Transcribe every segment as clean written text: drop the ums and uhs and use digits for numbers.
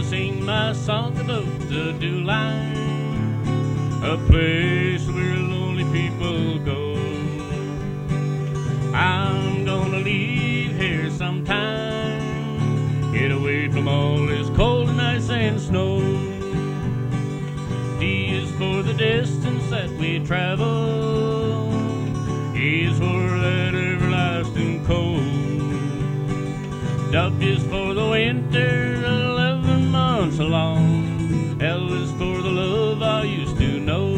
sing my song about the Dew Line, a place where lonely people go. I'm gonna leave here sometime, get away from all this cold and ice and snow. D is for the distance that we travel, E is for that everlasting cold. W is for the winter, 11 months long. L is for the love I used to know.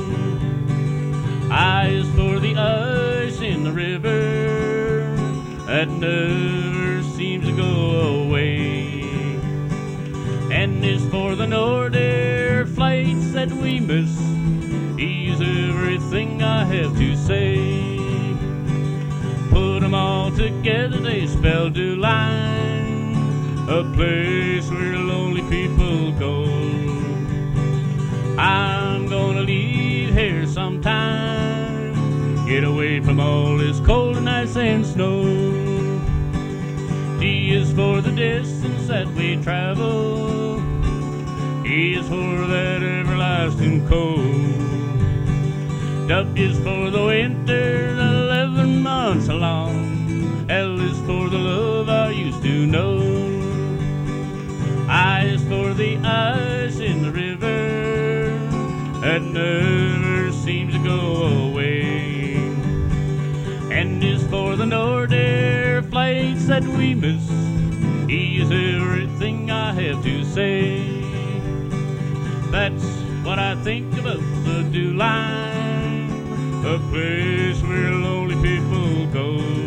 I is for the ice in the river that never seems to go away. N is for the Nordair flights that we miss. E is everything I have to say. Put them all together, they spell Dew Line, a place where lonely people go. I'm gonna leave here sometime, get away from all this cold and ice and snow. D is for the distance that we travel, E is for that everlasting cold. W is for the winter, 11 months long. L is for the love I used to know. I is for the ice in the river that never seems to go away. N is for the Nordair flights that we miss. E is everything I have to say. That's what I think about the Dew Line, a place where lonely people go.